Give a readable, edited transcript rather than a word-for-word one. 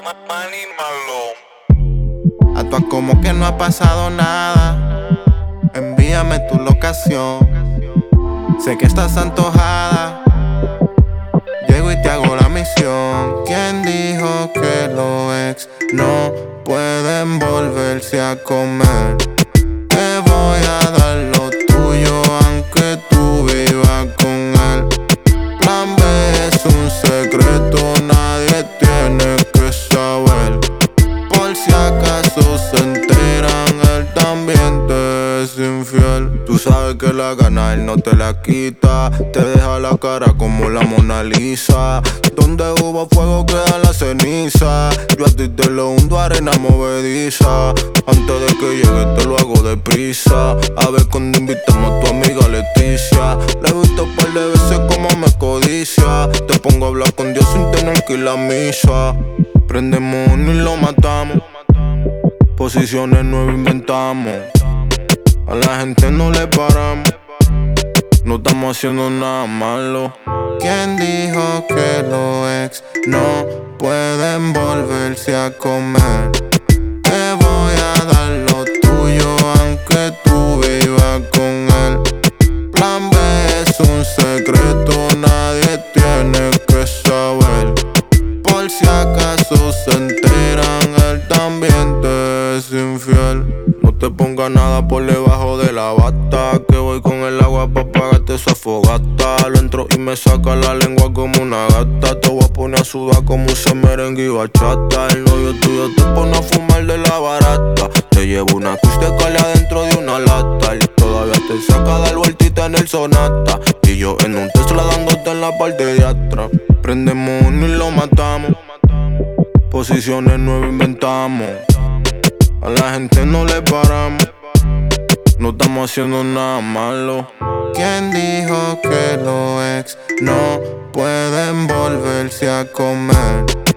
Actúa como que no ha pasado nada. Envíame tu locación. Sé que estás antojada. Llego y te hago la misión. ¿Quién dijo que los ex no pueden volverse a comer? Te voy a dar lo tuyo aunque tú vivas con él. Plan B es un secreto, nadie tiene que saber. Por si acaso se enteran, él también te es infiel. Tú sabes que la gana él no te la quita. Te deja la cara como la Mona Lisa. Donde hubo fuego queda la ceniza. Yo a ti te lo hundo arena movediza. Antes de que llegue te lo hago deprisa. A ver cuando invitamos a tu amiga Leticia. La he visto un par de veces como me codicia. Te pongo a hablar con Dios sin tener que ir a misa. Prendemos uno y lo matamos. Posiciones nuevas inventamos. A la gente no le paramos. No estamos haciendo nada malo. ¿Quién dijo que los ex no pueden volverse a comer? Te voy a dar lo tuyo aunque tú vivas con él. Plan B es un secreto, nadie tiene que saber. Por si acaso se enteran, él también te es infiel. No te pongas nada por debajo de la bata, que voy con el agua pa' pagarte esa fogata. Lo entro y me saca la lengua como una gata. Te voy a poner a sudar como un merengue y bachata. El novio tuyo te pone a fumar de la barata. Te llevo una kush de cali adentro de una lata. Y todavía te saca dar vueltita en el Sonata. Y yo en un Tesla dándote en la parte de atrás. Prendemos uno y lo matamos. Posiciones nuevas inventamos. A la gente no le paramos. No estamos haciendo nada malo. ¿Quién dijo que los ex no pueden volverse a comer?